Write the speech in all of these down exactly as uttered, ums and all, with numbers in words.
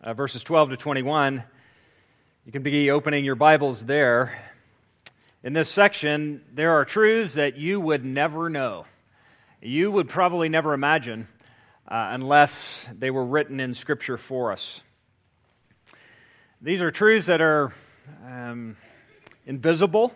uh, verses twelve to twenty-one. You can be opening your Bibles there. In this section, there are truths that you would never know. You would probably never imagine uh, unless they were written in Scripture for us. These are truths that are um, invisible,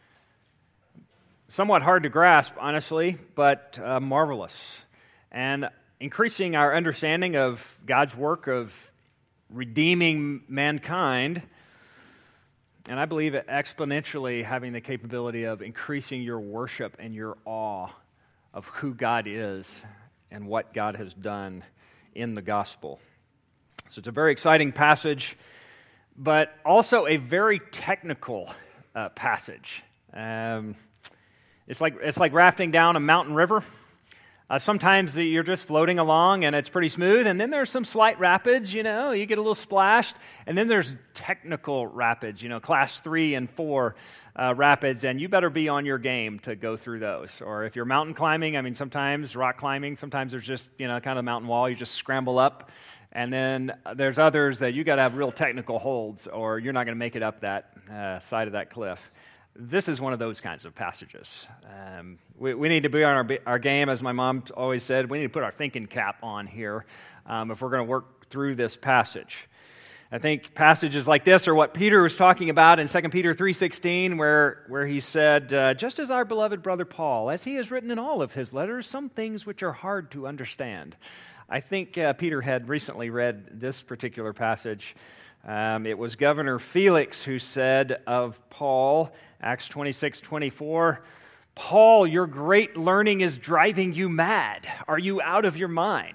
somewhat hard to grasp, honestly, but uh, marvelous, and increasing our understanding of God's work of redeeming mankind, and I believe it exponentially having the capability of increasing your worship and your awe of who God is and what God has done in the gospel. So it's a very exciting passage, but also a very technical uh, passage. Um, it's like it's like rafting down a mountain river. Uh, sometimes you're just floating along and it's pretty smooth, and then there's some slight rapids, you know, you get a little splashed, and then there's technical rapids, you know, class three and four uh, rapids, and you better be on your game to go through those. Or if you're mountain climbing, I mean, sometimes rock climbing, sometimes there's just, you know, kind of mountain wall, you just scramble up, and then there's others that you got to have real technical holds, or you're not going to make it up that uh, side of that cliff. This is one of those kinds of passages. Um, we, we need to be on our, our game, as my mom always said. We need to put our thinking cap on here um, if we're going to work through this passage. I think passages like this are what Peter was talking about in Second Peter three sixteen, where, where he said, uh, just as our beloved brother Paul, as he has written in all of his letters, some things which are hard to understand. I think uh, Peter had recently read this particular passage. Um, it was Governor Felix who said of Paul, Acts twenty-six twenty-four, Paul, your great learning is driving you mad. Are you out of your mind?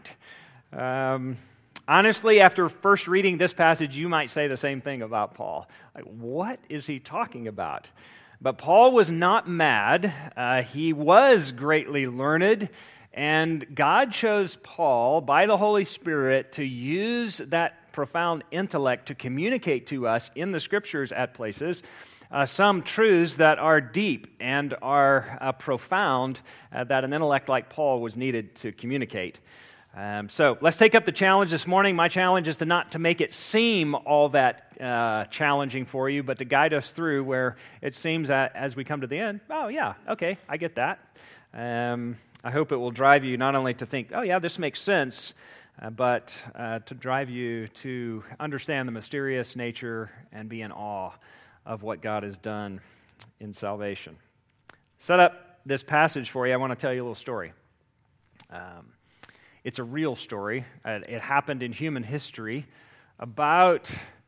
Um, honestly, after first reading this passage, you might say the same thing about Paul. Like, what is he talking about? But Paul was not mad. Uh, he was greatly learned, and God chose Paul by the Holy Spirit to use that profound intellect to communicate to us in the Scriptures at places Uh, some truths that are deep and are uh, profound uh, that an intellect like Paul was needed to communicate. Um, so let's take up the challenge this morning. My challenge is to not to make it seem all that uh, challenging for you, but to guide us through where it seems that as we come to the end, oh yeah, okay, I get that. Um, I hope it will drive you not only to think, oh yeah, this makes sense, uh, but uh, to drive you to understand the mysterious nature and be in awe of what God has done in salvation. Set up this passage for you. I want to tell you a little story. Um, it's a real story. Uh, it happened in human history about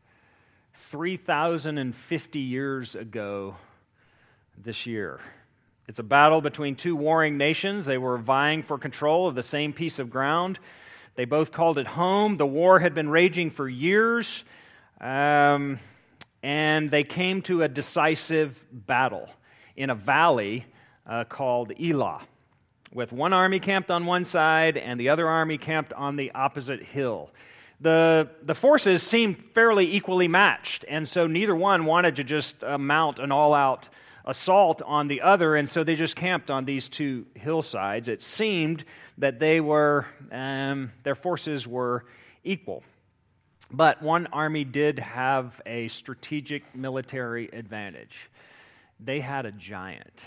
three thousand fifty years ago this year. It's a battle between two warring nations. They were vying for control of the same piece of ground. They both called it home. The war had been raging for years. Um... And they came to a decisive battle in a valley uh, called Elah, with one army camped on one side and the other army camped on the opposite hill. The, the forces seemed fairly equally matched, and so neither one wanted to just uh, mount an all-out assault on the other, and so they just camped on these two hillsides. It seemed that they were, um, their forces were equal. But one army did have a strategic military advantage. They had a giant,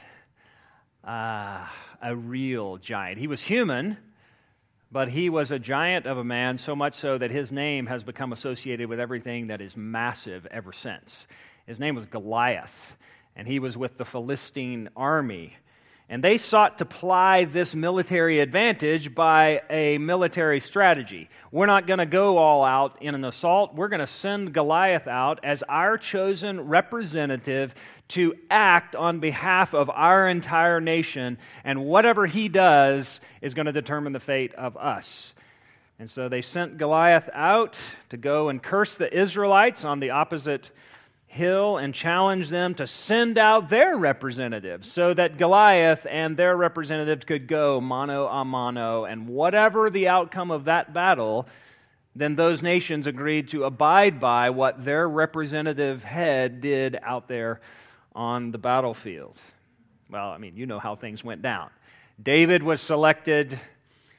uh, a real giant. He was human, but he was a giant of a man, so much so that his name has become associated with everything that is massive ever since. His name was Goliath, and he was with the Philistine army. And they sought to ply this military advantage by a military strategy. We're not going to go all out in an assault. We're going to send Goliath out as our chosen representative to act on behalf of our entire nation, and whatever he does is going to determine the fate of us. And so they sent Goliath out to go and curse the Israelites on the opposite hill and challenge them to send out their representatives so that Goliath and their representatives could go mano a mano, and whatever the outcome of that battle, then those nations agreed to abide by what their representative head did out there on the battlefield. Well, I mean, you know how things went down. David was selected,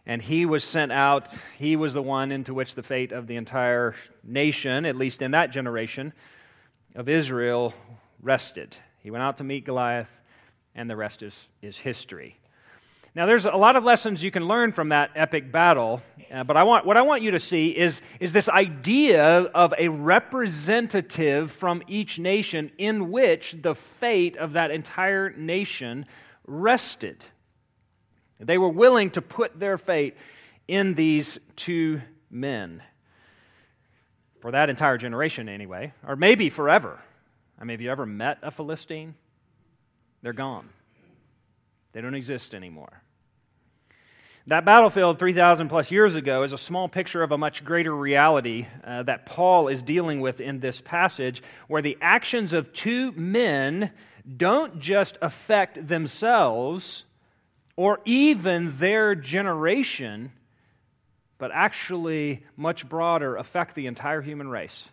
and he was sent out. He was the one into which the fate of the entire nation, at least in that generation of Israel, rested. He went out to meet Goliath, and the rest is, is history. Now, there's a lot of lessons you can learn from that epic battle, uh, but I want what I want you to see is, is this idea of a representative from each nation in which the fate of that entire nation rested. They were willing to put their fate in these two men. For that entire generation, anyway, or maybe forever. I mean, have you ever met a Philistine? They're gone. They don't exist anymore. That battlefield three thousand plus years ago is a small picture of a much greater reality uh, that Paul is dealing with in this passage, where the actions of two men don't just affect themselves or even their generation, but actually much broader affect the entire human race.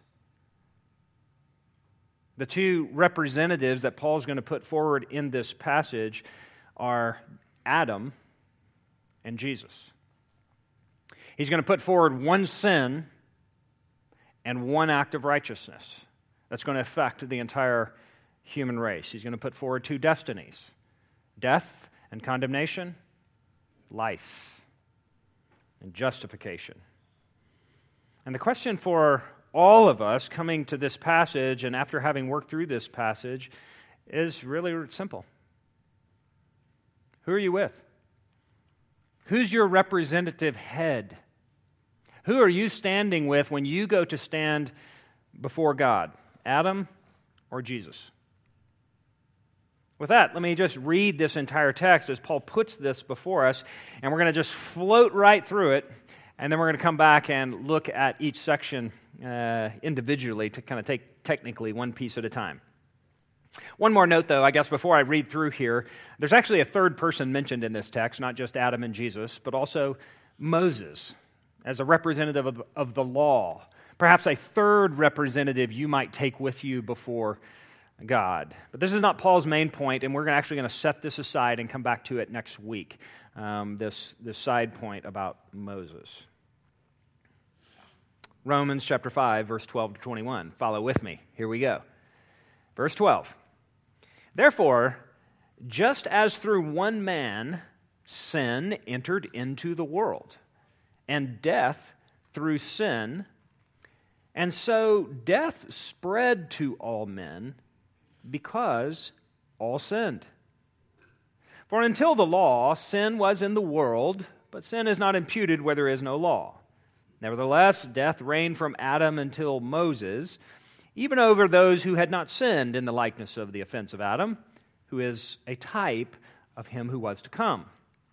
The two representatives that Paul's going to put forward in this passage are Adam and Jesus. He's going to put forward one sin and one act of righteousness that's going to affect the entire human race. He's going to put forward two destinies: death and condemnation, life and justification. And the question for all of us coming to this passage and after having worked through this passage is really simple. Who are you with? Who's your representative head? Who are you standing with when you go to stand before God? Adam or Jesus? With that, let me just read this entire text as Paul puts this before us, and we're going to just float right through it, and then we're going to come back and look at each section uh, individually to kind of take technically one piece at a time. One more note, though, I guess, before I read through here. There's actually a third person mentioned in this text, not just Adam and Jesus, but also Moses as a representative of, of the law. Perhaps a third representative you might take with you before God. But this is not Paul's main point, and we're actually going to set this aside and come back to it next week, um, this, this side point about Moses. Romans chapter five, verse twelve to twenty-one. Follow with me. Here we go. Verse twelve. Therefore, just as through one man sin entered into the world, and death through sin, and so death spread to all men because all sinned. For until the law, sin was in the world, but sin is not imputed where there is no law. Nevertheless, death reigned from Adam until Moses, even over those who had not sinned in the likeness of the offense of Adam, who is a type of him who was to come.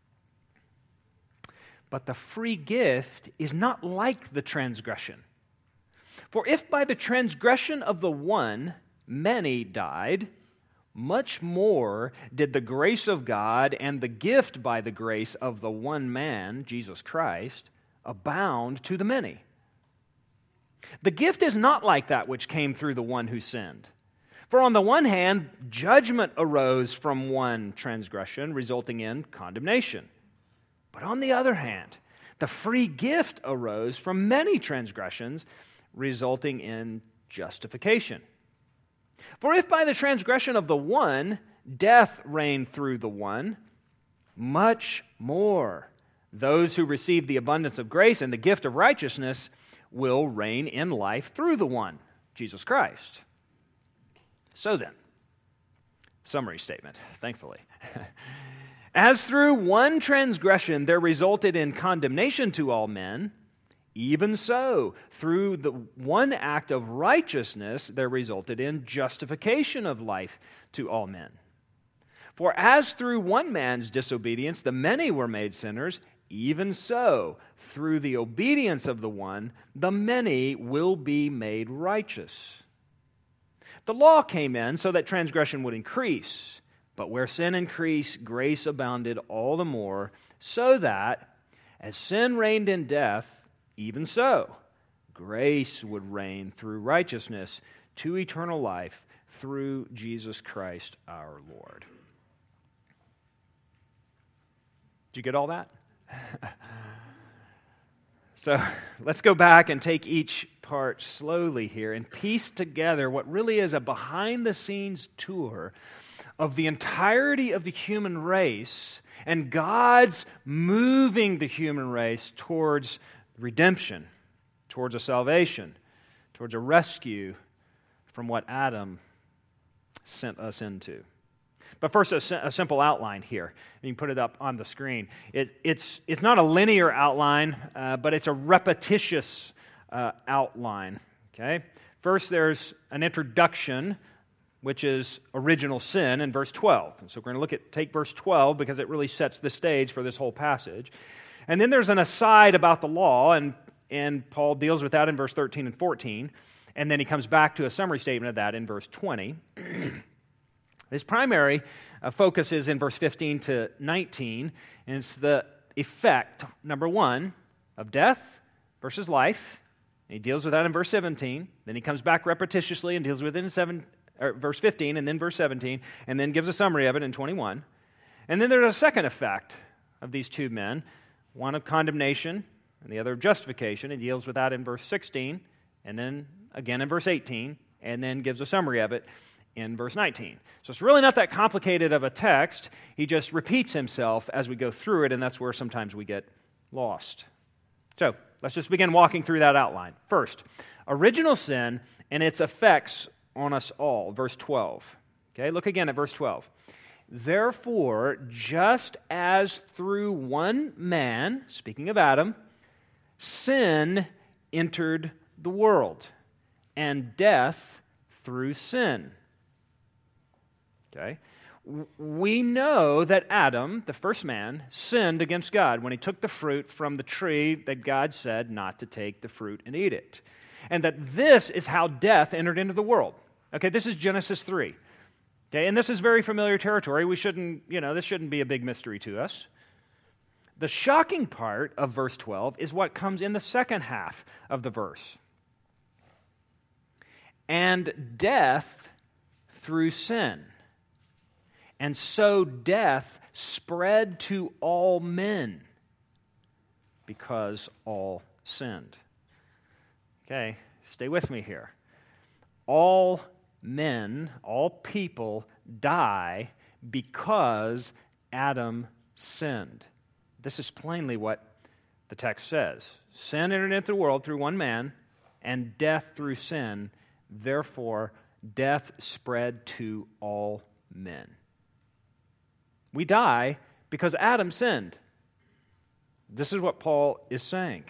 But the free gift is not like the transgression. For if by the transgression of the one many died, much more did the grace of God and the gift by the grace of the one man, Jesus Christ, abound to the many. The gift is not like that which came through the one who sinned. For on the one hand, judgment arose from one transgression, resulting in condemnation. But on the other hand, the free gift arose from many transgressions, resulting in justification. For if by the transgression of the one, death reigned through the one, much more those who receive the abundance of grace and the gift of righteousness will reign in life through the one, Jesus Christ. So then, summary statement, thankfully. As through one transgression there resulted in condemnation to all men, even so, through the one act of righteousness there resulted in justification of life to all men. For as through one man's disobedience the many were made sinners, even so, through the obedience of the one, the many will be made righteous. The law came in so that transgression would increase, but where sin increased, grace abounded all the more, so that, as sin reigned in death, even so, grace would reign through righteousness to eternal life through Jesus Christ our Lord. Did you get all that? So let's go back and take each part slowly here and piece together what really is a behind-the-scenes tour of the entirety of the human race and God's moving the human race towards redemption, towards a salvation, towards a rescue from what Adam sent us into. But first, a, a simple outline here. You can put it up on the screen. It, it's, it's not a linear outline, uh, but it's a repetitious uh, outline. Okay. First, there's an introduction, which is original sin in verse twelve. And so we're going to look at take verse twelve because it really sets the stage for this whole passage. And then there's an aside about the law, and, and Paul deals with that in verse thirteen and fourteen. And then he comes back to a summary statement of that in verse twenty. His primary uh, focus is in verse fifteen to nineteen, and it's the effect, number one, of death versus life. And he deals with that in verse seventeen. Then he comes back repetitiously and deals with it in seven, or verse fifteen, and then verse seventeen, and then gives a summary of it in twenty-one. And then there's a second effect of these two men, one of condemnation and the other of justification. He deals with that in verse sixteen, and then again in verse eighteen, and then gives a summary of it in verse nineteen. So it's really not that complicated of a text. He just repeats himself as we go through it, and that's where sometimes we get lost. So let's just begin walking through that outline. First, original sin and its effects on us all. Verse twelve. Okay, look again at verse twelve. Therefore, just as through one man, speaking of Adam, sin entered the world, and death through sin. Okay? We know that Adam, the first man, sinned against God when he took the fruit from the tree that God said not to take the fruit and eat it. And that this is how death entered into the world. Okay, this is Genesis three. Okay, and this is very familiar territory. We shouldn't, you know, this shouldn't be a big mystery to us. The shocking part of verse twelve is what comes in the second half of the verse. And death through sin. And so death spread to all men because all sinned. Okay, stay with me here. All men, all people die because Adam sinned. This is plainly what the text says. Sin entered into the world through one man, and death through sin. Therefore, death spread to all men. We die because Adam sinned. This is what Paul is saying.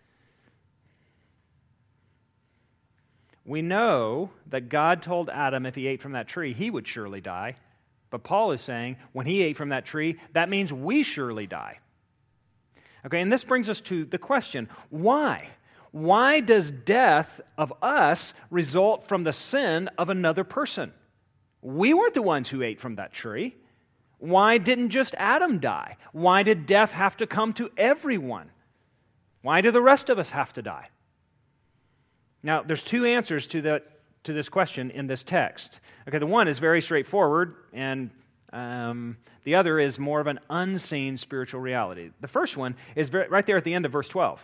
We know that God told Adam if he ate from that tree, he would surely die. But Paul is saying when he ate from that tree, that means we surely die. Okay, and this brings us to the question, why? Why does death of us result from the sin of another person? We weren't the ones who ate from that tree. Why didn't just Adam die? Why did death have to come to everyone? Why do the rest of us have to die? Now, there's two answers to the, to this question in this text. Okay, the one is very straightforward, and um, the other is more of an unseen spiritual reality. The first one is very, right there at the end of verse twelve.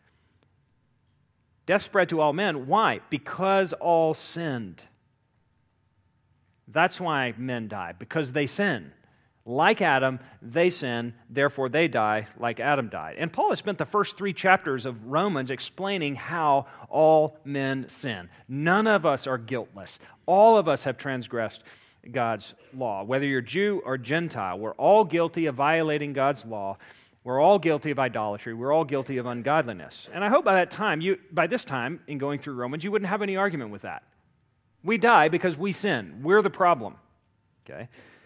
Death spread to all men. Why? Because all sinned. That's why men die, because they sin. Like Adam, they sin, therefore they die like Adam died. And Paul has spent the first three chapters of Romans explaining how all men sin. None of us are guiltless. All of us have transgressed God's law. Whether you're Jew or Gentile, we're all guilty of violating God's law. We're all guilty of idolatry. We're all guilty of ungodliness. And I hope by that time, you, by this time, in going through Romans, you wouldn't have any argument with that. We die because we sin. We're the problem. Okay?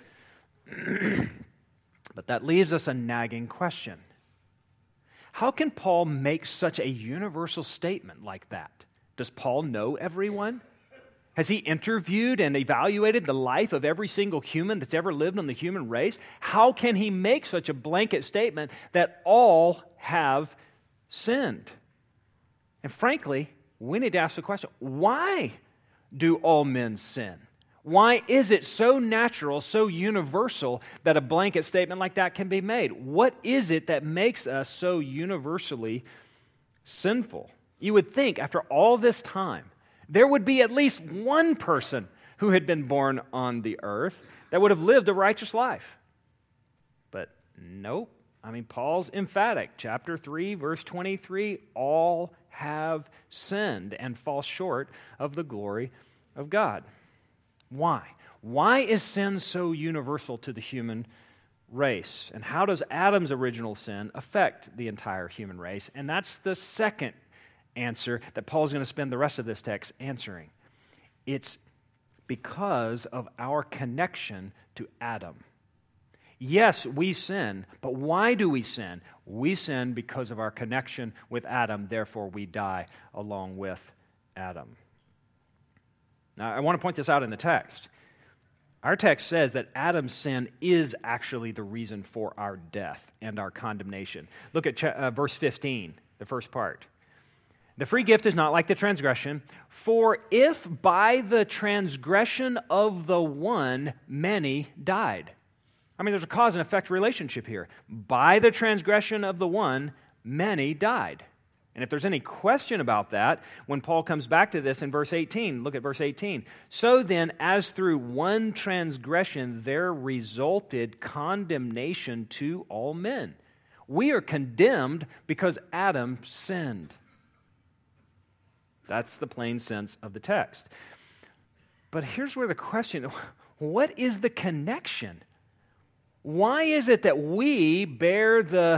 But that leaves us a nagging question. How can Paul make such a universal statement like that? Does Paul know everyone? Has he interviewed and evaluated the life of every single human that's ever lived on the human race? How can he make such a blanket statement that all have sinned? And frankly, we need to ask the question, why do all men sin? Why is it so natural, so universal, that a blanket statement like that can be made? What is it that makes us so universally sinful? You would think, after all this time, there would be at least one person who had been born on the earth that would have lived a righteous life. But nope. I mean, Paul's emphatic. Chapter three, verse twenty-three, all have sinned and fall short of the glory of God. Why? Why is sin so universal to the human race? And how does Adam's original sin affect the entire human race? And that's the second answer that Paul's going to spend the rest of this text answering. It's because of our connection to Adam. Yes, we sin, but why do we sin? We sin because of our connection with Adam, therefore we die along with Adam. Now, I want to point this out in the text. Our text says that Adam's sin is actually the reason for our death and our condemnation. Look at uh, verse fifteen, the first part. The free gift is not like the transgression, for if by the transgression of the one many died. I mean, there's a cause and effect relationship here. By the transgression of the one, many died. And if there's any question about that, when Paul comes back to this in verse eighteen, look at verse eighteen. So then, as through one transgression there resulted condemnation to all men. We are condemned because Adam sinned. That's the plain sense of the text. But here's where the question, what is the connection? Why is it that we bear the,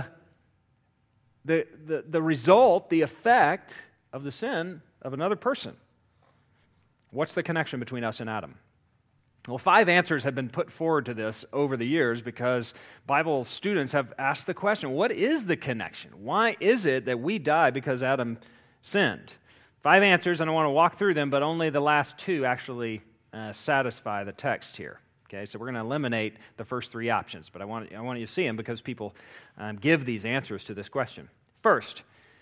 the, the, the result, the effect of the sin of another person? What's the connection between us and Adam? Well, five answers have been put forward to this over the years because Bible students have asked the question, what is the connection? Why is it that we die because Adam sinned? Five answers, and I want to walk through them, but only the last two actually uh, satisfy the text here. Okay, so we're going to eliminate the first three options, but I want, I want you to see them because people um, give these answers to this question. First,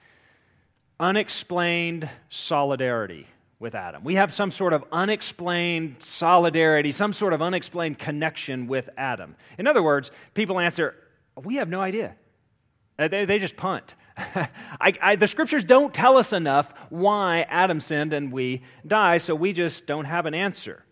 unexplained solidarity with Adam. We have some sort of unexplained solidarity, some sort of unexplained connection with Adam. In other words, people answer, we have no idea. Uh, they, they just punt. I, I, the Scriptures don't tell us enough why Adam sinned and we die, so we just don't have an answer.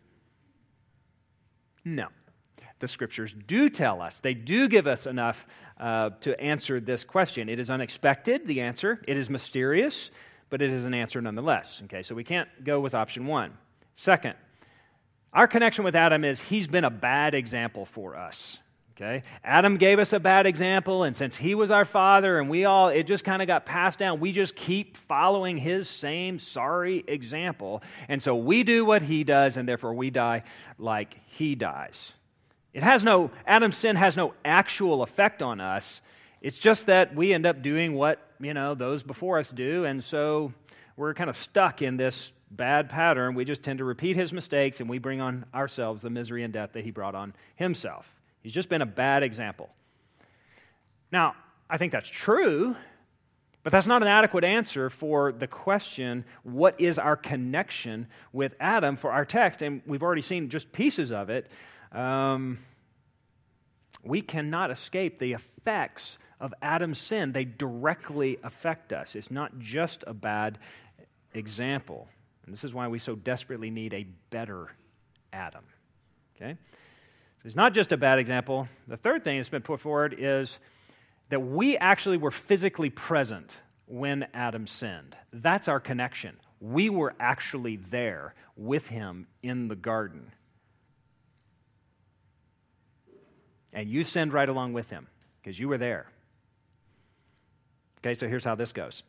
No. The Scriptures do tell us. They do give us enough uh, to answer this question. It is unexpected, the answer. It is mysterious, but it is an answer nonetheless. Okay, so we can't go with option one. Second, our connection with Adam is he's been a bad example for us. Okay? Adam gave us a bad example, and since he was our father and we all, it just kind of got passed down, we just keep following his same sorry example. And so we do what he does, and therefore we die like he dies. It has no, Adam's sin has no actual effect on us. It's just that we end up doing what, you know, those before us do, and so we're kind of stuck in this bad pattern. We just tend to repeat his mistakes, and we bring on ourselves the misery and death that he brought on himself. He's just been a bad example. Now, I think that's true, but that's not an adequate answer for the question, what is our connection with Adam for our text? And we've already seen just pieces of it. Um, we cannot escape the effects of Adam's sin. They directly affect us. It's not just a bad example. And this is why we so desperately need a better Adam. Okay? It's not just a bad example. The third thing that's been put forward is that we actually were physically present when Adam sinned. That's our connection. We were actually there with him in the garden. And you sinned right along with him because you were there. Okay, so here's how this goes.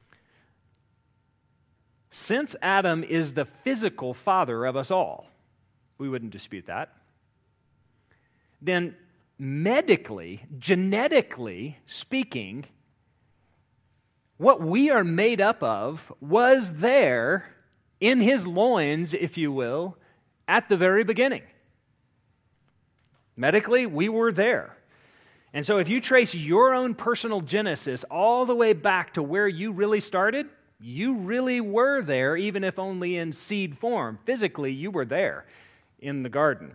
Since Adam is the physical father of us all, we wouldn't dispute that, then medically, genetically speaking, what we are made up of was there in his loins, if you will, at the very beginning. Medically, we were there. And so if you trace your own personal genesis all the way back to where you really started, you really were there, even if only in seed form. Physically, you were there. in the garden.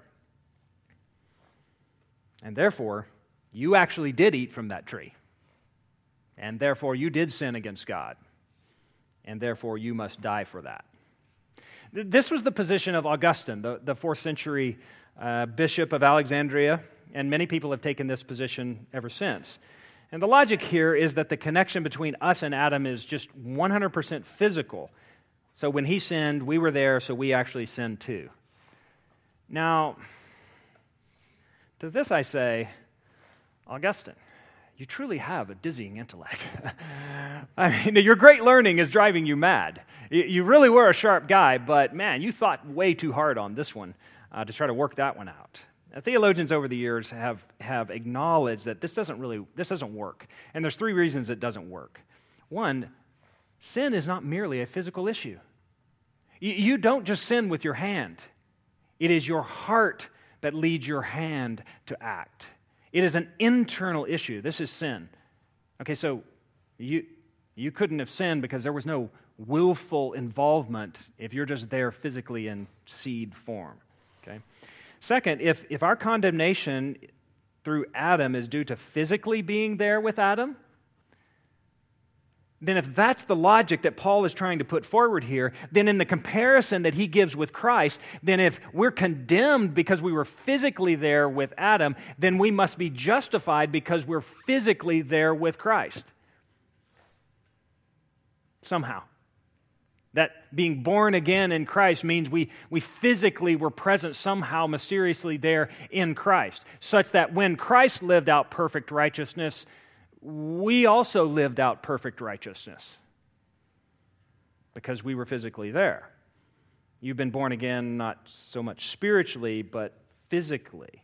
And therefore, you actually did eat from that tree. And therefore, you did sin against God. And therefore, you must die for that. This was the position of Augustine, the, the fourth century uh, bishop of Alexandria, and many people have taken this position ever since. And the logic here is that the connection between us and Adam is just one hundred percent physical. So when he sinned, we were there, so we actually sinned too. Now, to this I say, Augustine, you truly have a dizzying intellect. I mean, your great learning is driving you mad. You really were a sharp guy, but man, you thought way too hard on this one uh, to try to work that one out. Now, theologians over the years have, have acknowledged that this doesn't really, this doesn't work. And there's three reasons it doesn't work. One, sin is not merely a physical issue. You, you don't just sin with your hand. It is your heart that leads your hand to act. It is an internal issue. This is sin. Okay, so you you couldn't have sinned because there was no willful involvement if you're just there physically in seed form. Okay. Second, if, if our condemnation through Adam is due to physically being there with Adam, then if that's the logic that Paul is trying to put forward here, then in the comparison that he gives with Christ, then if we're condemned because we were physically there with Adam, then we must be justified because we're physically there with Christ. Somehow. That being born again in Christ means we, we physically were present somehow mysteriously there in Christ, such that when Christ lived out perfect righteousness, we also lived out perfect righteousness because we were physically there. You've been born again not so much spiritually, but physically.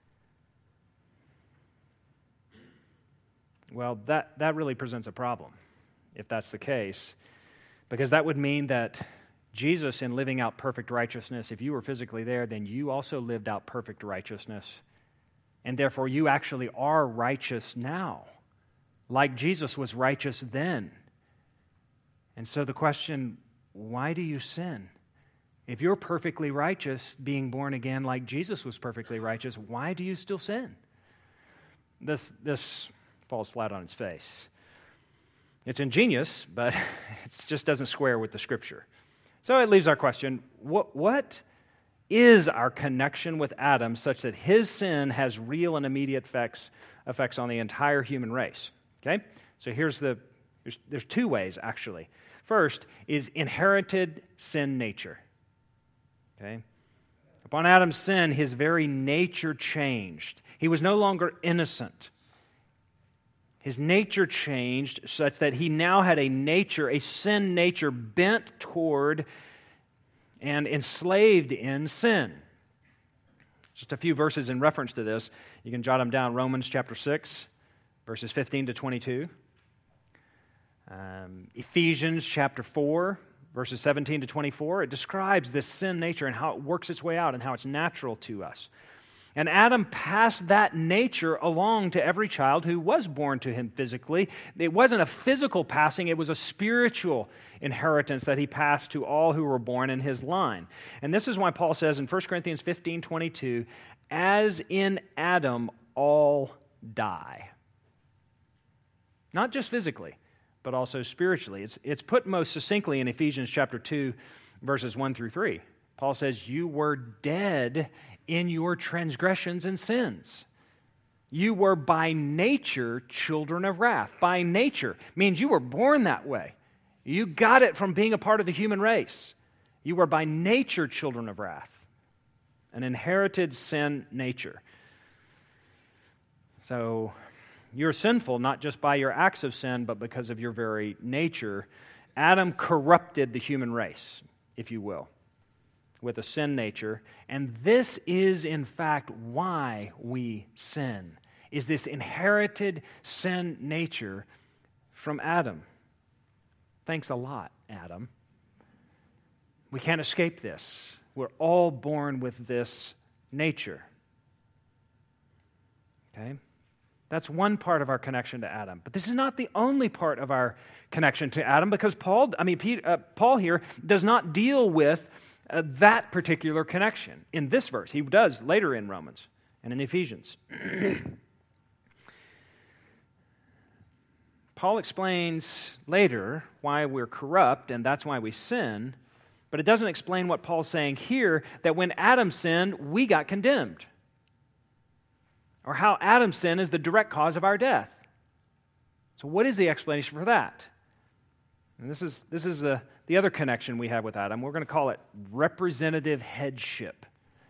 Well, that, that really presents a problem, if that's the case, because that would mean that Jesus, in living out perfect righteousness, if you were physically there, then you also lived out perfect righteousness, and therefore you actually are righteous now, like Jesus was righteous then. And so the question, why do you sin? If you're perfectly righteous, being born again like Jesus was perfectly righteous, why do you still sin? This, this falls flat on its face. It's ingenious, but it just doesn't square with the Scripture. So it leaves our question, what, what is our connection with Adam such that his sin has real and immediate effects, effects on the entire human race? Okay? So here's the, there's, there's two ways, actually. First is inherited sin nature. Okay? Upon Adam's sin, his very nature changed. He was no longer innocent. His nature changed such that he now had a nature, a sin nature bent toward and enslaved in sin. Just a few verses in reference to this. You can jot them down. Romans chapter six, verses fifteen to twenty-two. Um, Ephesians chapter four, verses seventeen to twenty-four. It describes this sin nature and how it works its way out and how it's natural to us. And Adam passed that nature along to every child who was born to him physically. It wasn't a physical passing, it was a spiritual inheritance that he passed to all who were born in his line. And this is why Paul says in First Corinthians fifteen twenty-two, as in Adam all die. Not just physically, but also spiritually. It's, it's put most succinctly in Ephesians chapter two, verses one through three. Paul says, you were dead in your transgressions and sins. You were by nature children of wrath. By nature means you were born that way. You got it from being a part of the human race. You were by nature children of wrath, an inherited sin nature. So you're sinful not just by your acts of sin, but because of your very nature. Adam corrupted the human race, if you will, with a sin nature, and this is in fact why we sin, is this inherited sin nature from Adam. Thanks a lot, Adam. We can't escape this. We're all born with this nature. Okay? That's one part of our connection to Adam. But this is not the only part of our connection to Adam, because Paul, I mean, Pete, uh, Paul here does not deal with uh, that particular connection in this verse. He does later in Romans and in Ephesians. Paul explains later why we're corrupt, and that's why we sin, but it doesn't explain what Paul's saying here, that when Adam sinned, we got condemned, or how Adam's sin is the direct cause of our death. So what is the explanation for that? And this is this is the, the other connection we have with Adam. We're going to call it representative headship.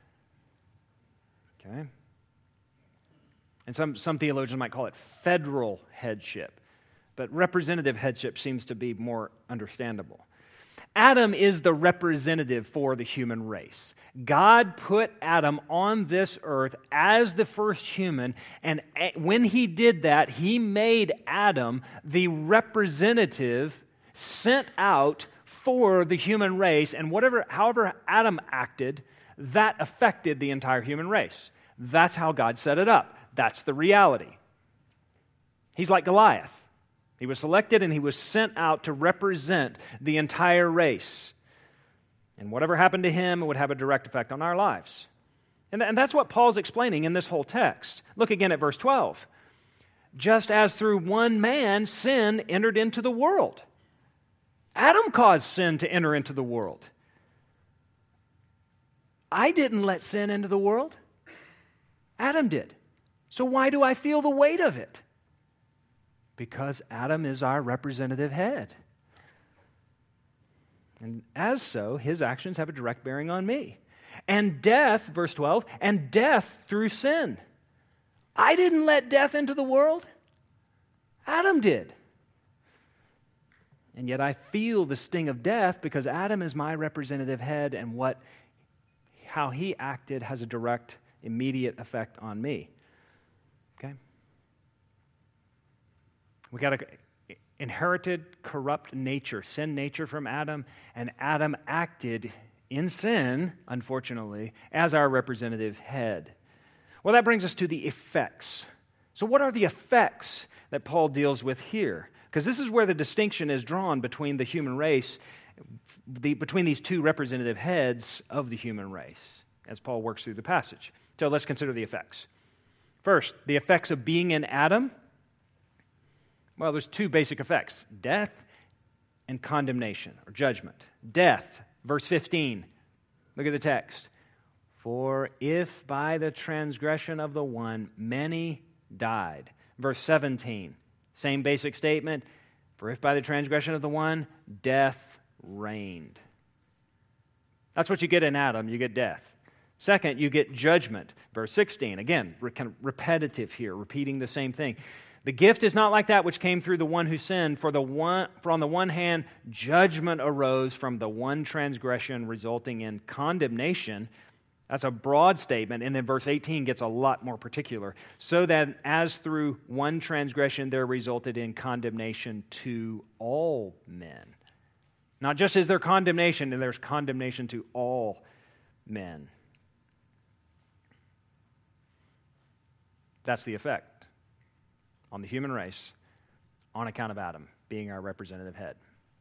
Okay? And some, some theologians might call it federal headship. But representative headship seems to be more understandable. Adam is the representative for the human race. God put Adam on this earth as the first human, and when he did that, he made Adam the representative sent out for the human race, and whatever, however Adam acted, that affected the entire human race. That's how God set it up. That's the reality. He's like Goliath. He was selected and he was sent out to represent the entire race. And whatever happened to him, it would have a direct effect on our lives. And, th- and that's what Paul's explaining in this whole text. Look again at verse twelve. Just as through one man sin entered into the world. Adam caused sin to enter into the world. I didn't let sin into the world. Adam did. So why do I feel the weight of it? Because Adam is our representative head. And as so, his actions have a direct bearing on me. And death, verse twelve, and death through sin. I didn't let death into the world. Adam did. And yet I feel the sting of death because Adam is my representative head, and what, how he acted has a direct, immediate effect on me. Okay? We got an inherited corrupt nature, sin nature from Adam, and Adam acted in sin, unfortunately, as our representative head. Well, that brings us to the effects. So what are the effects that Paul deals with here? Because this is where the distinction is drawn between the human race, the, between these two representative heads of the human race, as Paul works through the passage. So let's consider the effects. First, the effects of being in Adam. Well, there's two basic effects, death and condemnation or judgment. Death, verse fifteen. Look at the text. For if by the transgression of the one many died. Verse seventeen, same basic statement. For if by the transgression of the one death reigned. That's what you get in Adam, you get death. Second, you get judgment. Verse sixteen, again, kind of repetitive here, repeating the same thing. The gift is not like that which came through the one who sinned, for the one, for on the one hand, judgment arose from the one transgression, resulting in condemnation. That's a broad statement, and then verse eighteen gets a lot more particular. So that as through one transgression there resulted in condemnation to all men. Not just is there condemnation, and there's condemnation to all men. That's the effect on the human race on account of Adam being our representative head.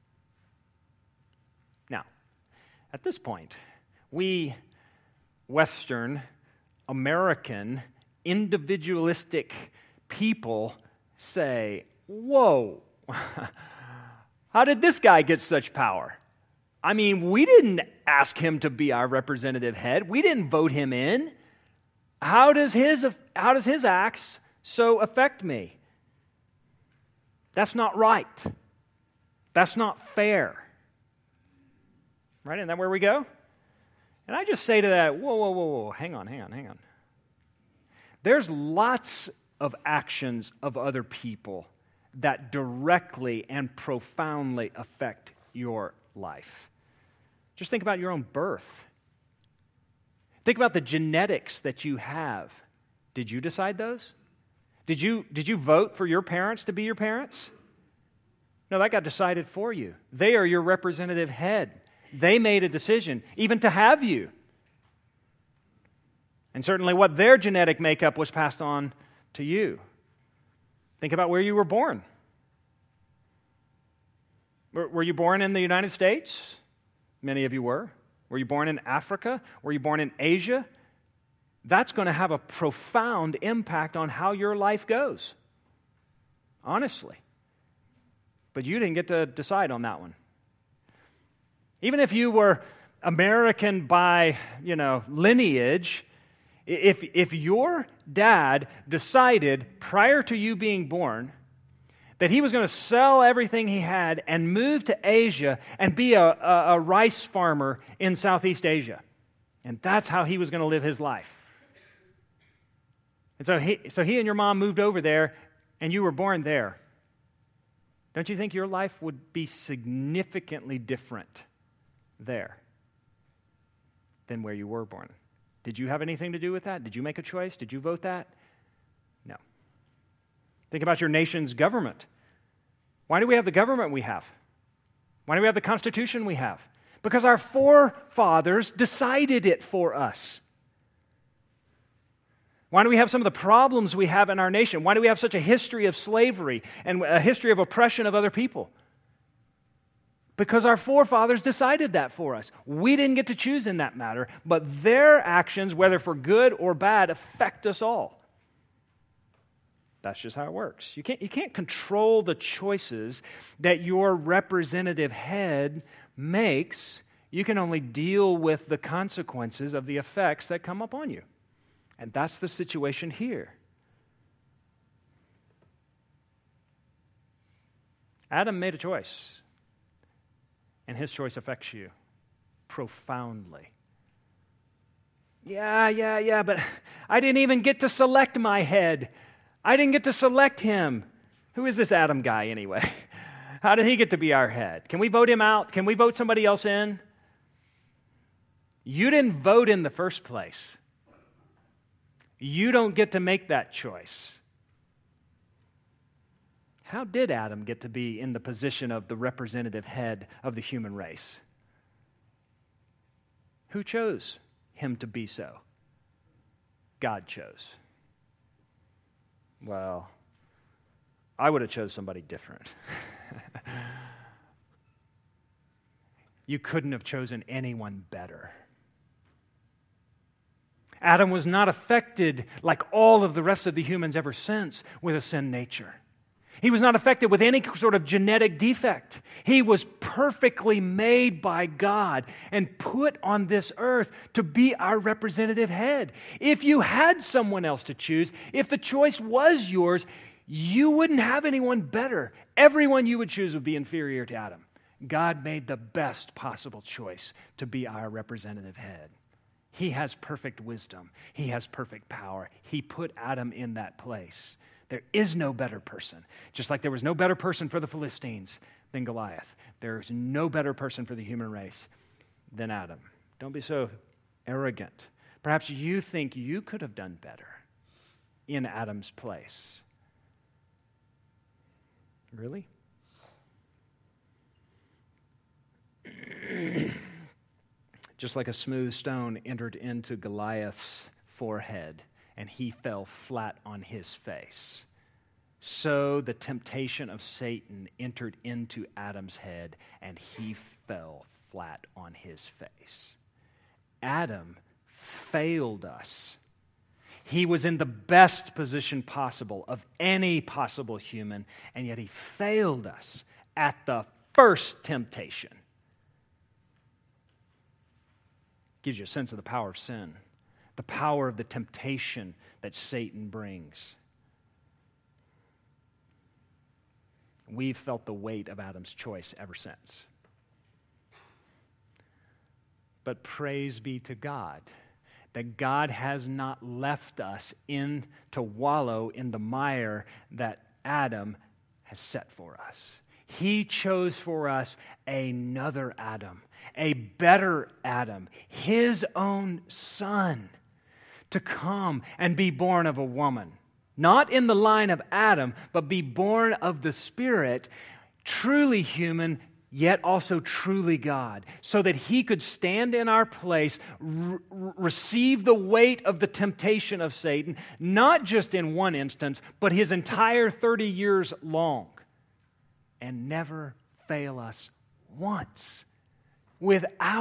Now, at this point, we Western, American, individualistic people say, whoa, how did this guy get such power? I mean, we didn't ask him to be our representative head. We didn't vote him in. How does his, how does his acts so affect me? That's not right. That's not fair. Right? Isn't that where we go? And I just say to that, whoa, whoa, whoa, whoa, hang on, hang on, hang on. There's lots of actions of other people that directly and profoundly affect your life. Just think about your own birth. Think about the genetics that you have. Did you decide those? Did you, did you vote for your parents to be your parents? No, that got decided for you. They are your representative head. They made a decision, even to have you. And certainly what their genetic makeup was passed on to you. Think about where you were born. Were, were you born in the United States? Many of you were. Were you born in Africa? Were you born in Asia? That's going to have a profound impact on how your life goes. Honestly. But you didn't get to decide on that one. Even if you were American by, you know, lineage, if, if your dad decided prior to you being born that he was going to sell everything he had and move to Asia and be a, a, a rice farmer in Southeast Asia, and that's how he was going to live his life. And so he, so he and your mom moved over there, and you were born there. Don't you think your life would be significantly different there than where you were born? Did you have anything to do with that? Did you make a choice? Did you vote that? No. Think about your nation's government. Why do we have the government we have? Why do we have the Constitution we have? Because our forefathers decided it for us. Why do we have some of the problems we have in our nation? Why do we have such a history of slavery and a history of oppression of other people? Because our forefathers decided that for us. We didn't get to choose in that matter, but their actions, whether for good or bad, affect us all. That's just how it works. You can't, you can't control the choices that your representative head makes. You can only deal with the consequences of the effects that come upon you. And that's the situation here. Adam made a choice, and his choice affects you profoundly. Yeah, yeah, yeah, but I didn't even get to select my head. I didn't get to select him. Who is this Adam guy anyway? How did he get to be our head? Can we vote him out? Can we vote somebody else in? You didn't vote in the first place. You don't get to make that choice. How did Adam get to be in the position of the representative head of the human race? Who chose him to be so? God chose. Well, I would have chose somebody different. You couldn't have chosen anyone better. Adam was not affected like all of the rest of the humans ever since with a sin nature. He was not affected with any sort of genetic defect. He was perfectly made by God and put on this earth to be our representative head. If you had someone else to choose, if the choice was yours, you wouldn't have anyone better. Everyone you would choose would be inferior to Adam. God made the best possible choice to be our representative head. He has perfect wisdom. He has perfect power. He put Adam in that place. There is no better person. Just like there was no better person for the Philistines than Goliath. There is no better person for the human race than Adam. Don't be so arrogant. Perhaps you think you could have done better in Adam's place. Really? Just like a smooth stone entered into Goliath's forehead, and he fell flat on his face, so the temptation of Satan entered into Adam's head, and he fell flat on his face. Adam failed us. He was in the best position possible of any possible human, and yet he failed us at the first temptation. Gives you a sense of the power of sin, the power of the temptation that Satan brings. We've felt the weight of Adam's choice ever since. But praise be to God that God has not left us in to wallow in the mire that Adam has set for us. He chose for us another Adam, a better Adam, his own son, to come and be born of a woman. Not in the line of Adam, but be born of the Spirit, truly human, yet also truly God, so that he could stand in our place, re- receive the weight of the temptation of Satan, not just in one instance, but his entire thirty years long, and never fail us once without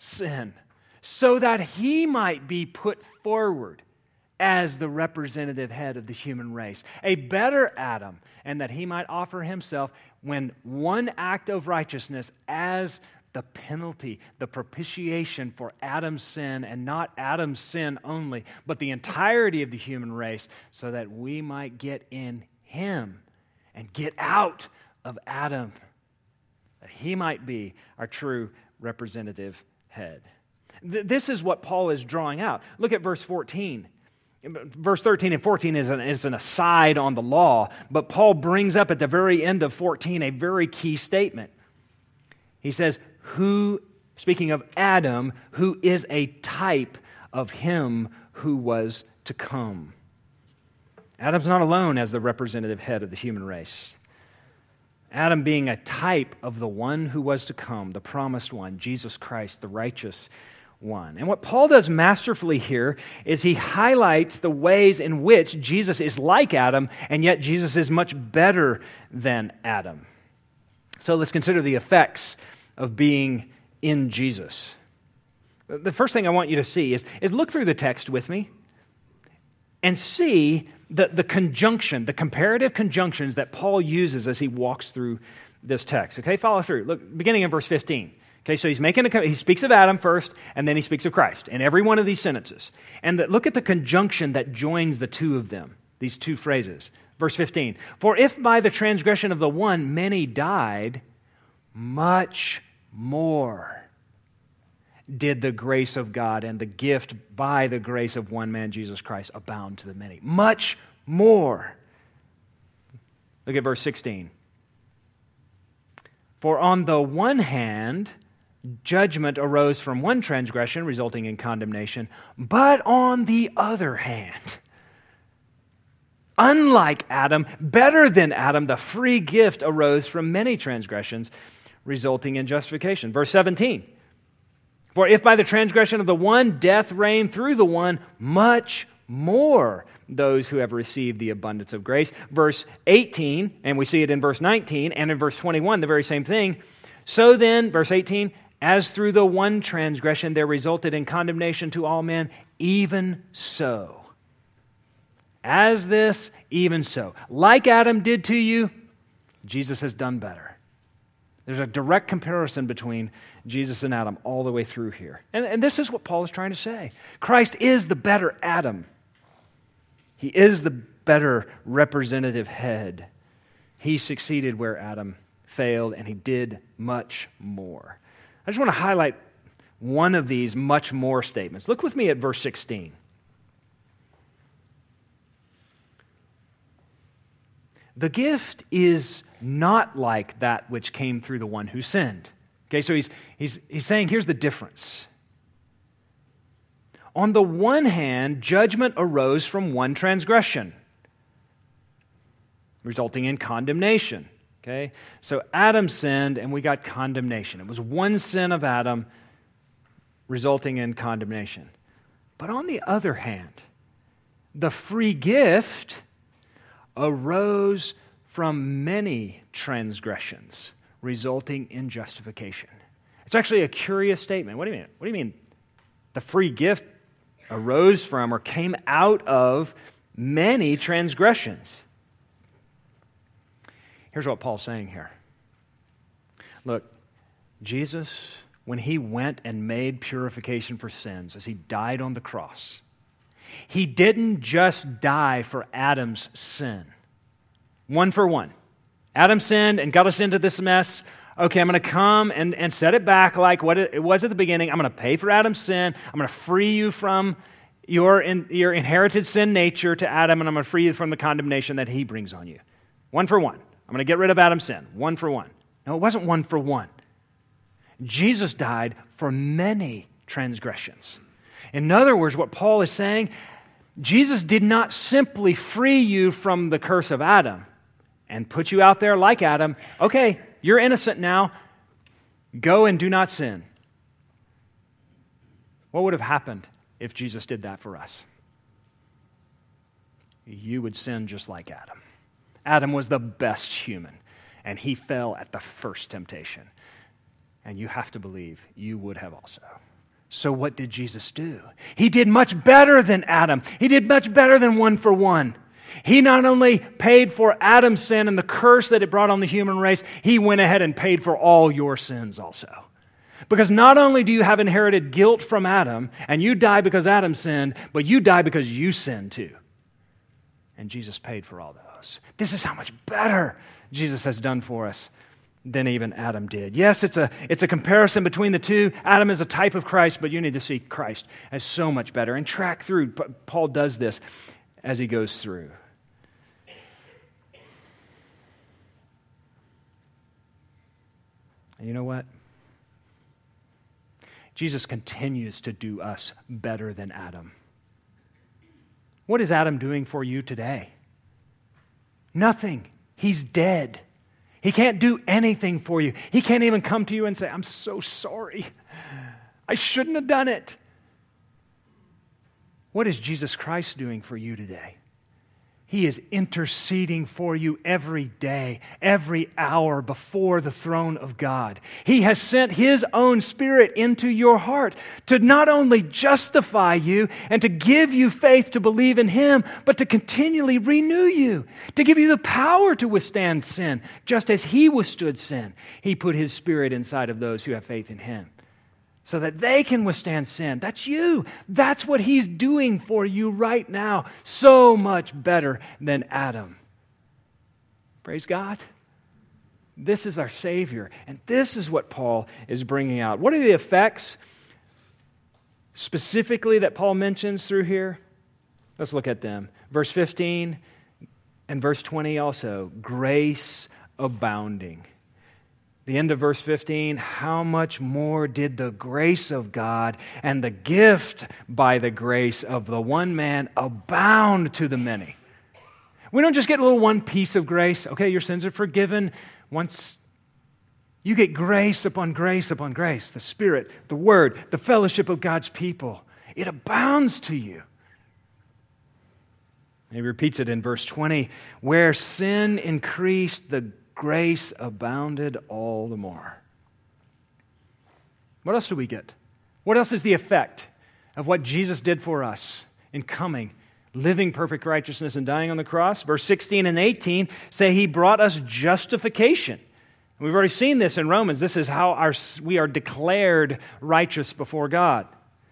sin, so that he might be put forward as the representative head of the human race, a better Adam, and that he might offer himself when one act of righteousness as the penalty, the propitiation for Adam's sin, and not Adam's sin only, but the entirety of the human race, so that we might get in him and get out of Adam, that he might be our true representative head. Th- this is what Paul is drawing out. Look at verse fourteen. Verse thirteen and fourteen is an, is an aside on the law, but Paul brings up at the very end of fourteen a very key statement. He says, who, speaking of Adam, who is a type of him who was to come. Adam's not alone as the representative head of the human race. Adam being a type of the one who was to come, the promised one, Jesus Christ, the righteous one. And what Paul does masterfully here is he highlights the ways in which Jesus is like Adam, and yet Jesus is much better than Adam. So let's consider the effects of being in Jesus. The first thing I want you to see is, is look through the text with me and see the, the conjunction, the comparative conjunctions that Paul uses as he walks through this text. Okay, follow through. Look, beginning in verse fifteen. Okay, so he's making a, he speaks of Adam first, and then he speaks of Christ in every one of these sentences. And the, look at the conjunction that joins the two of them, these two phrases. Verse fifteen, for if by the transgression of the one many died, much more did the grace of God and the gift by the grace of one man, Jesus Christ, abound to the many. Much more. Look at verse sixteen. For on the one hand, judgment arose from one transgression, resulting in condemnation, but on the other hand, unlike Adam, better than Adam, the free gift arose from many transgressions, resulting in justification. Verse seventeen, for if by the transgression of the one death reigned through the one, much more those who have received the abundance of grace. Verse eighteen, and we see it in verse nineteen, and in verse twenty-one, the very same thing. So then, verse eighteen, as through the one transgression there resulted in condemnation to all men, even so. As this, even so. Like Adam did to you, Jesus has done better. There's a direct comparison between Jesus and Adam all the way through here. And, and this is what Paul is trying to say. Christ is the better Adam. He is the better representative head. He succeeded where Adam failed, and he did much more. I just want to highlight one of these much more statements. Look with me at verse sixteen. The gift is not like that which came through the one who sinned. Okay, so he's, he's, he's saying here's the difference. On the one hand, judgment arose from one transgression, resulting in condemnation. Okay, so Adam sinned and we got condemnation. It was one sin of Adam resulting in condemnation. But on the other hand, the free gift arose from many transgressions, resulting in justification. It's actually a curious statement. What do you mean? What do you mean? The free gift arose from or came out of many transgressions. Here's what Paul's saying here. Look, Jesus, when he went and made purification for sins, as he died on the cross, he didn't just die for Adam's sin. One for one. Adam sinned and got us into this mess. Okay, I'm going to come and, and set it back like what it was at the beginning. I'm going to pay for Adam's sin. I'm going to free you from your, in, your inherited sin nature to Adam, and I'm going to free you from the condemnation that he brings on you. One for one. I'm going to get rid of Adam's sin. One for one. No, it wasn't one for one. Jesus died for many transgressions. In other words, what Paul is saying, Jesus did not simply free you from the curse of Adam and put you out there like Adam. Okay, you're innocent now. Go and do not sin. What would have happened if Jesus did that for us? You would sin just like Adam. Adam was the best human, and he fell at the first temptation. And you have to believe you would have also. So what did Jesus do? He did much better than Adam. He did much better than one for one. He not only paid for Adam's sin and the curse that it brought on the human race, he went ahead and paid for all your sins also. Because not only do you have inherited guilt from Adam, and you die because Adam sinned, but you die because you sinned too. And Jesus paid for all those. This is how much better Jesus has done for us than even Adam did. Yes, it's a, it's a comparison between the two. Adam is a type of Christ, but you need to see Christ as so much better and track through. Paul does this as he goes through. And you know what? Jesus continues to do us better than Adam. What is Adam doing for you today? Nothing. He's dead. He can't do anything for you. He can't even come to you and say, I'm so sorry. I shouldn't have done it. What is Jesus Christ doing for you today? He is interceding for you every day, every hour before the throne of God. He has sent His own Spirit into your heart to not only justify you and to give you faith to believe in Him, but to continually renew you, to give you the power to withstand sin, just as He withstood sin. He put His Spirit inside of those who have faith in Him, so that they can withstand sin. That's you. That's what He's doing for you right now. So much better than Adam. Praise God. This is our Savior. And this is what Paul is bringing out. What are the effects specifically that Paul mentions through here? Let's look at them. Verse fifteen and verse twenty also. Grace abounding. The end of verse fifteen, how much more did the grace of God and the gift by the grace of the one man abound to the many? We don't just get a little one piece of grace. Okay, your sins are forgiven. Once you get grace upon grace upon grace, the Spirit, the Word, the fellowship of God's people, it abounds to you. He repeats it in verse twenty, where sin increased, the grace abounded all the more. What else do we get? What else is the effect of what Jesus did for us in coming, living perfect righteousness and dying on the cross? Verse sixteen and eighteen say He brought us justification. We've already seen this in Romans. This is how our, we are declared righteous before God.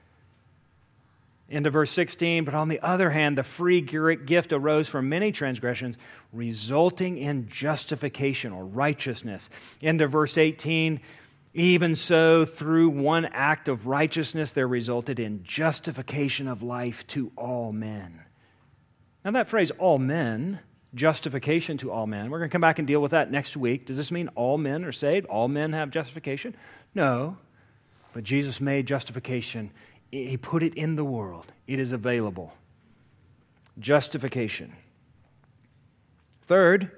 Into verse sixteen, but on the other hand, the free gift arose from many transgressions, resulting in justification or righteousness. Into verse eighteen, even so, through one act of righteousness, there resulted in justification of life to all men. Now that phrase, all men, justification to all men, we're going to come back and deal with that next week. Does this mean all men are saved? All men have justification? No, but Jesus made justification. He put it in the world. It is available. Justification. Third,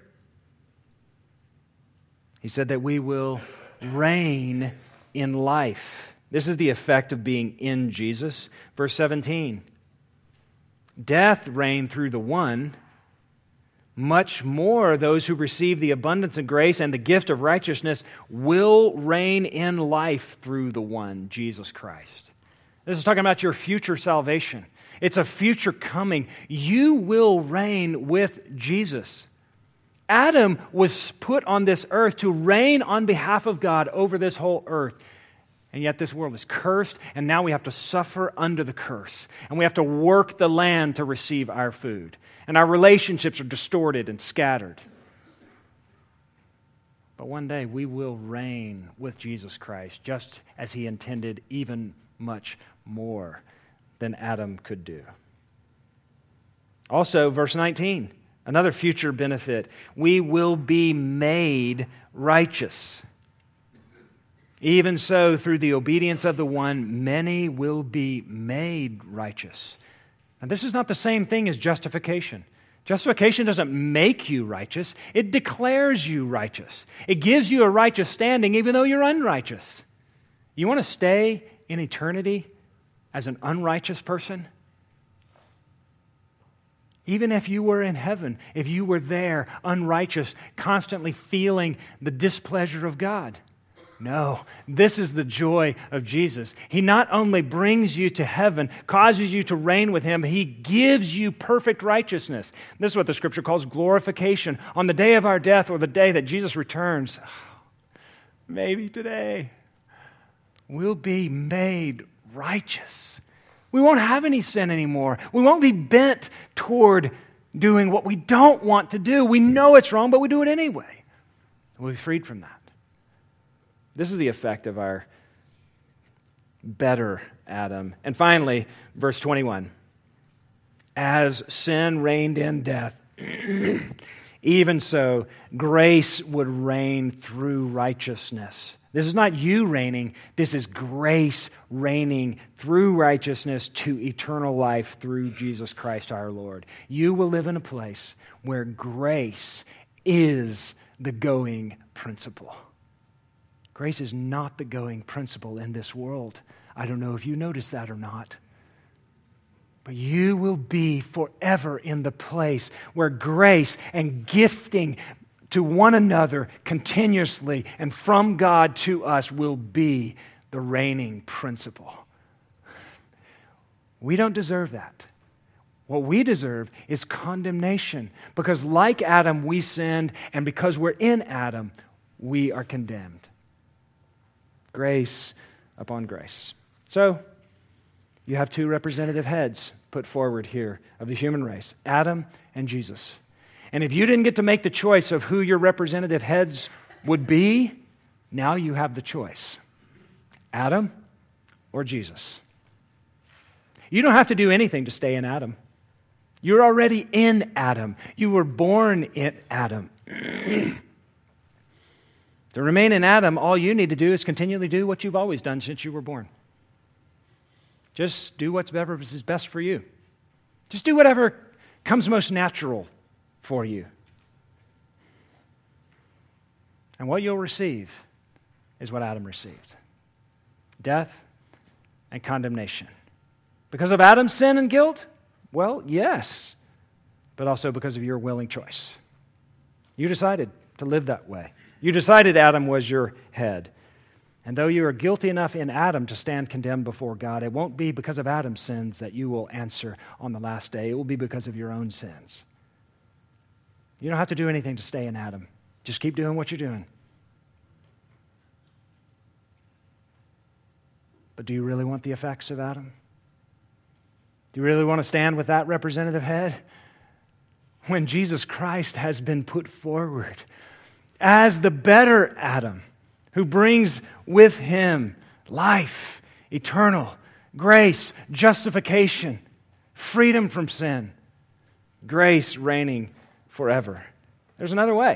He said that we will reign in life. This is the effect of being in Jesus. Verse seventeen. Death reigned through the one. Much more those who receive the abundance of grace and the gift of righteousness will reign in life through the one, Jesus Christ. This is talking about your future salvation. It's a future coming. You will reign with Jesus. Adam was put on this earth to reign on behalf of God over this whole earth. And yet this world is cursed, and now we have to suffer under the curse. And we have to work the land to receive our food. And our relationships are distorted and scattered. But one day we will reign with Jesus Christ, just as He intended, even much more than Adam could do. Also, verse nineteen, another future benefit. We will be made righteous. Even so, through the obedience of the one, many will be made righteous. And this is not the same thing as justification. Justification doesn't make you righteous. It declares you righteous. It gives you a righteous standing even though you're unrighteous. You want to stay in eternity as an unrighteous person? Even if you were in heaven, if you were there unrighteous, constantly feeling the displeasure of God, No, this is the joy of Jesus. He not only brings you to heaven, causes you to reign with Him, He gives you perfect righteousness. This is what the Scripture calls glorification. On the day of our death or the day that Jesus returns, maybe today, we'll be made righteous. We won't have any sin anymore. We won't be bent toward doing what we don't want to do. We know it's wrong, but we do it anyway. We'll be freed from that. This is the effect of our better Adam. And finally, verse twenty-one. As sin reigned in death, even so grace would reign through righteousness. This is not you reigning. This is grace reigning through righteousness to eternal life through Jesus Christ our Lord. You will live in a place where grace is the going principle. Grace is not the going principle in this world. I don't know if you notice that or not. But you will be forever in the place where grace and gifting to one another continuously and from God to us will be the reigning principle. We don't deserve that. What we deserve is condemnation because like Adam we sinned, and because we're in Adam we are condemned. Grace upon grace. So, you have two representative heads put forward here of the human race, Adam and Jesus. And if you didn't get to make the choice of who your representative heads would be, now you have the choice, Adam or Jesus. You don't have to do anything to stay in Adam. You're already in Adam. You were born in Adam. To remain in Adam, all you need to do is continually do what you've always done since you were born. Just do whatever is best for you. Just do whatever comes most natural for you. And what you'll receive is what Adam received. Death and condemnation. Because of Adam's sin and guilt? Well, yes. But also because of your willing choice. You decided to live that way. You decided Adam was your head. And though you are guilty enough in Adam to stand condemned before God, it won't be because of Adam's sins that you will answer on the last day. It will be because of your own sins. You don't have to do anything to stay in Adam. Just keep doing what you're doing. But do you really want the effects of Adam? Do you really want to stand with that representative head? When Jesus Christ has been put forward as the better Adam, who brings with Him life, eternal, grace, justification, freedom from sin, grace reigning forever. There's another way.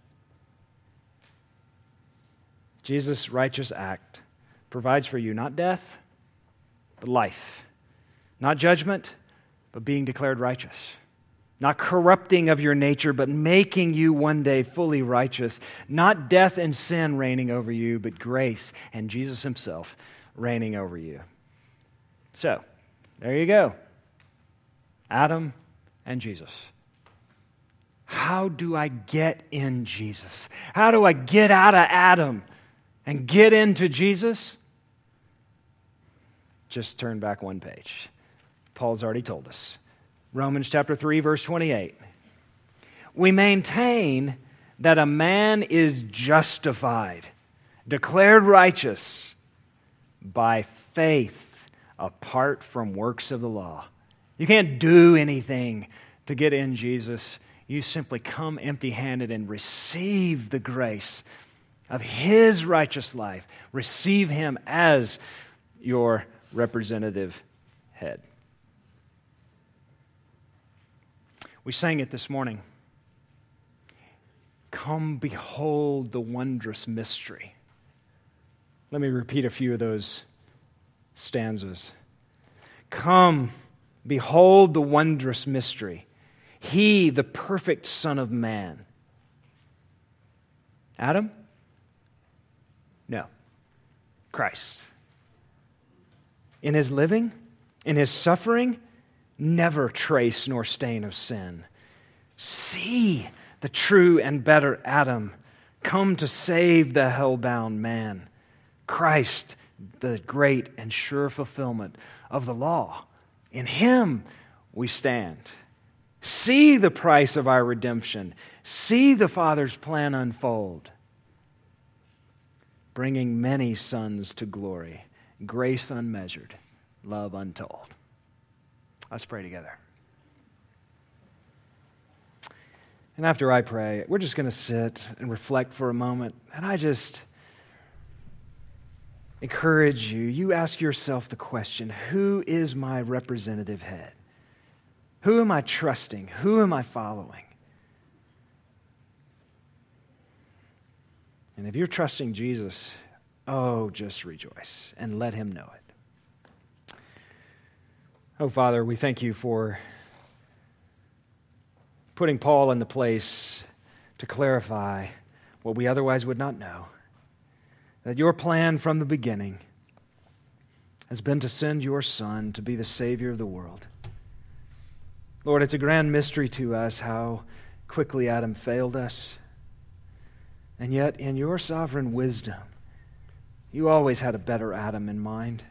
Jesus' righteous act provides for you not death, but life. Not judgment, but being declared righteous. Not corrupting of your nature, but making you one day fully righteous. Not death and sin reigning over you, but grace and Jesus Himself reigning over you. So, there you go. Adam and Jesus. How do I get in Jesus? How do I get out of Adam and get into Jesus? Just turn back one page. Paul's already told us. Romans chapter three, verse twenty-eight. We maintain that a man is justified, declared righteous by faith apart from works of the law. You can't do anything to get in Jesus. You simply come empty-handed and receive the grace of His righteous life. Receive Him as your representative head. We sang it this morning. Come behold the wondrous mystery. Let me repeat a few of those stanzas. Come behold the wondrous mystery. He, the perfect Son of Man. Adam? No. Christ. In His living, in His suffering, never trace nor stain of sin. See the true and better Adam come to save the hell-bound man. Christ, the great and sure fulfillment of the law. In Him we stand. See the price of our redemption. See the Father's plan unfold, bringing many sons to glory, grace unmeasured, love untold. Let's pray together. And after I pray, we're just going to sit and reflect for a moment. And I just encourage you, you ask yourself the question, who is my representative head? Who am I trusting? Who am I following? And if you're trusting Jesus, oh, just rejoice and let Him know it. Oh, Father, we thank You for putting Paul in the place to clarify what we otherwise would not know. That Your plan from the beginning has been to send Your Son to be the Savior of the world. Lord, it's a grand mystery to us how quickly Adam failed us. And yet, in Your sovereign wisdom, You always had a better Adam in mind.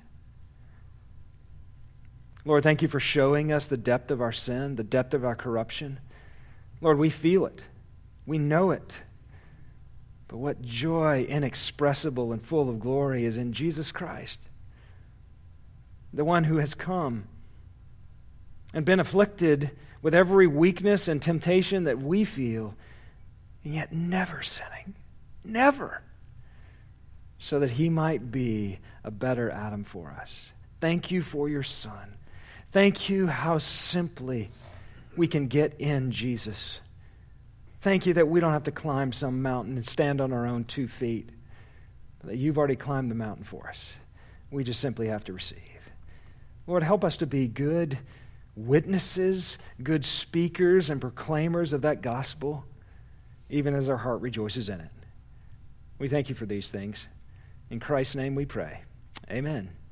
Lord, thank You for showing us the depth of our sin, the depth of our corruption. Lord, we feel it. We know it. But what joy inexpressible and full of glory is in Jesus Christ, the one who has come and been afflicted with every weakness and temptation that we feel, and yet never sinning. Never. So that He might be a better Adam for us. Thank You for Your Son. Thank You how simply we can get in Jesus. Thank You that we don't have to climb some mountain and stand on our own two feet. That You've already climbed the mountain for us. We just simply have to receive. Lord, help us to be good witnesses, good speakers and proclaimers of that gospel, even as our heart rejoices in it. We thank You for these things. In Christ's name we pray. Amen.